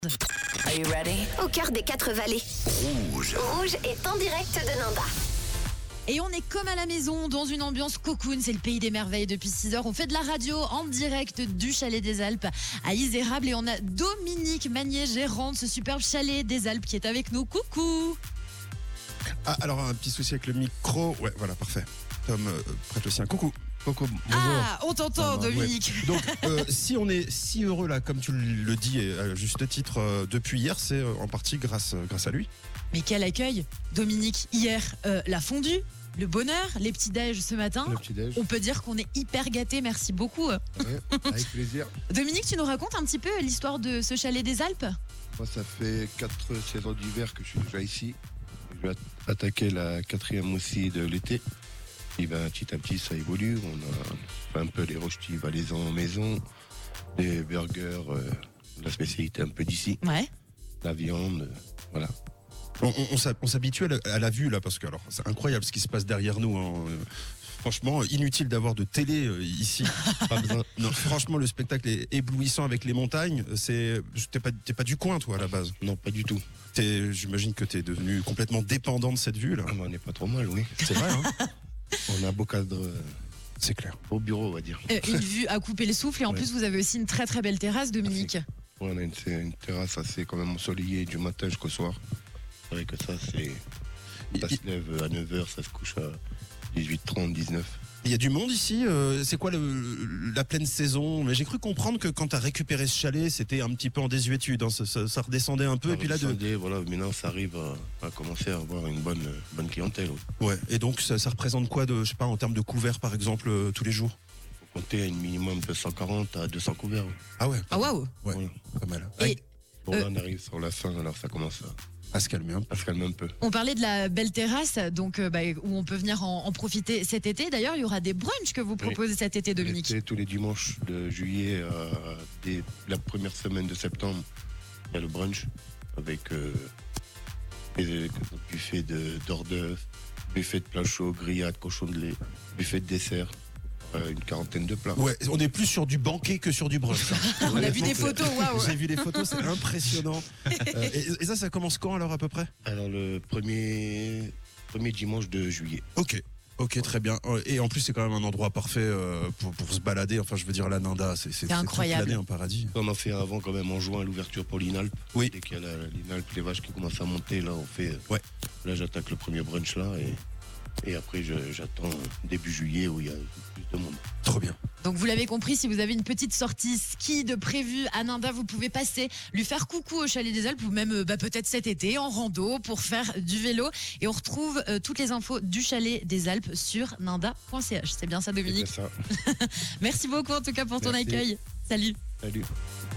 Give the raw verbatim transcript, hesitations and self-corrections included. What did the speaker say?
Are you ready? Au cœur des quatre vallées. Rouge. Rouge est en direct de Nanda. Et on est comme à la maison, dans une ambiance cocoon, c'est le pays des merveilles depuis six heures. On fait de la radio en direct du Chalet des Alpes à Isérable et on a Dominique Magnier, gérant de ce superbe Chalet des Alpes qui est avec nous. Coucou. Ah, alors un petit souci avec le micro. Ouais, voilà, parfait. Tom euh, prête le sien. Coucou. Coucou. Bonjour. Ah, on t'entend, Ah, bah, Dominique. ouais. Donc, euh, si on est si heureux là, comme tu le dis et à juste titre euh, depuis hier, c'est euh, en partie grâce euh, grâce à lui. Mais quel accueil, Dominique. Hier, euh, la fondue, le bonheur, les petits déj ce matin. Le petit déj. On peut dire qu'on est hyper gâtés, merci beaucoup. Ouais, avec plaisir. Dominique, tu nous racontes un petit peu l'histoire de ce Chalet des Alpes? Moi, ça fait quatre saisons d'hiver que je suis déjà ici. Je vais attaquer la quatrième aussi de l'été. Et ben, petit à petit, ça évolue. On a fait un peu les rôstis valaisans maison, les burgers, euh, la spécialité un peu d'ici, Ouais. la viande, euh, voilà. On, on, on s'hab- on s'habitue à la, à la vue là parce que alors c'est incroyable ce qui se passe derrière nous. Hein. Euh, Franchement, inutile d'avoir de télé euh, ici. Pas besoin. Non, franchement, le spectacle est éblouissant avec les montagnes. C'est, t'es pas, t'es pas du coin, toi, à la base. Non, pas du tout. T'es, j'imagine que t'es devenu complètement dépendant de cette vue là. Ah, mais on n'est pas trop mal, oui. C'est vrai, hein. On a un beau cadre, euh, C'est clair. beau bureau, on va dire. Euh, une vue à couper le souffle et en Ouais. plus vous avez aussi une très très belle terrasse, Dominique. Ouais, on a une, c'est une terrasse assez quand même ensoleillée du matin jusqu'au soir. C'est vrai que ça, c'est. Ça se lève à neuf heures, ça se couche à dix-huit heures trente, dix-neuf heures. Il y a du monde ici. euh, c'est quoi le, la pleine saison? Mais j'ai cru comprendre que quand t'as récupéré ce chalet, c'était un petit peu en désuétude. Hein, ça, ça- ça redescendait un peu. Et puis là, de... Descendait, voilà, maintenant ça arrive à, à commencer à avoir une bonne, bonne clientèle. Il ouais. Et donc, ça, ça représente quoi de, je sais pas, en termes de couverts, par exemple, euh, tous les jours? faut compter à une minimum de cent quarante à deux cents couverts. Ah ouais. Ah waouh. Ouais. Voilà. Pas mal. Et Avec- Bon, Euh. là on arrive sur la fin, alors ça commence à, À se calmer un peu. à se calmer un peu. on parlait de la belle terrasse, donc euh, bah, où on peut venir en, en profiter cet été. D'ailleurs, il y aura des brunchs que vous proposez cet été, Dominique. L'été, tous les dimanches de juillet à des- la première semaine de septembre, il y a le brunch avec euh, les buffet de d'hors d'œuvre, buffet de plats chauds, grillades, cochon de lait, buffet de dessert, euh, une quarantaine de plats. Ouais. On est plus sur du banquet que sur du brunch. hein. On a vu des photos, waouh. J'ai vu les photos, c'est impressionnant. Euh, et, et ça, ça commence quand alors à peu près? Alors le premier, premier dimanche de juillet. Ok. Ok, très bien. Et en plus, c'est quand même un endroit parfait euh, pour, pour se balader. Enfin, je veux dire, la Nanda, c'est, c'est, c'est incroyable. toute l'année un paradis. On en fait avant quand même en juin l'ouverture pour l'Inalp. Oui. Dès qu'il y a la- l'Inalp, les vaches qui commencent à monter, là on fait. Ouais. Là j'attaque le premier brunch là et, et après je- j'attends début juillet où il y a plus de monde. Trop bien. Donc vous l'avez compris, si vous avez une petite sortie ski de prévu à Nanda, vous pouvez passer, lui faire coucou au Chalet des Alpes ou même euh, bah, peut-être cet été en rando pour faire du vélo. Et on retrouve euh, toutes les infos du Chalet des Alpes sur nanda point c h. C'est bien ça, C'est Dominique? ça. Merci beaucoup en tout cas pour ton Merci. accueil. Salut. Salut.